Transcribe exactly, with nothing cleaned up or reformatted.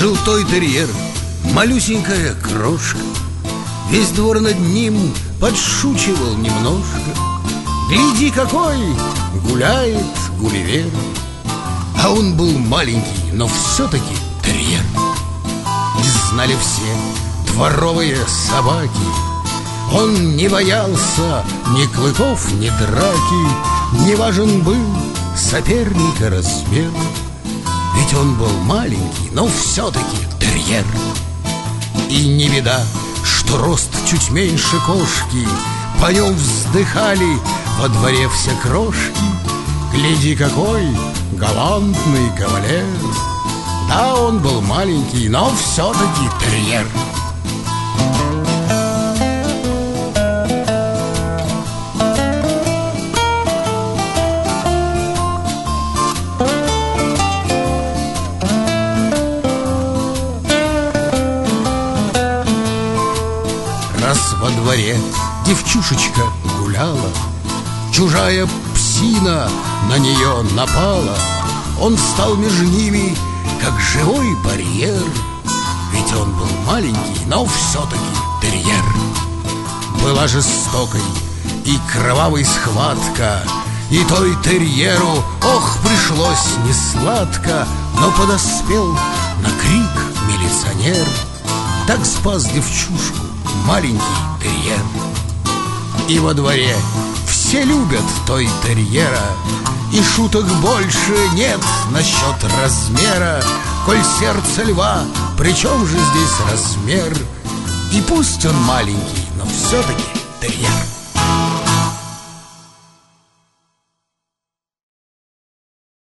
Жил той терьер, малюсенькая крошка. Весь двор над ним подшучивал немножко. Гляди, какой гуляет Гулливер. А он был маленький, но все-таки терьер. И знали все дворовые собаки, он не боялся ни клыков, ни драки. Не важен был соперника размер, ведь он был маленький, но все-таки терьер. И не беда, что рост чуть меньше кошки, по нем вздыхали во дворе все крошки. Гляди, какой галантный кавалер. Да, он был маленький, но все-таки терьер. Раз во дворе девчушечка гуляла, чужая псина на нее напала. Он стал между ними, как живой барьер, ведь он был маленький, но все-таки терьер. Была жестокой и кровавой схватка, и той терьеру, ох, пришлось несладко. Но подоспел на крик милиционер, так спас девчушку маленький терьер. И во дворе все любят той терьера, и шуток больше нет насчет размера. Коль сердце льва, при чем же здесь размер? И пусть он маленький, но все-таки терьер.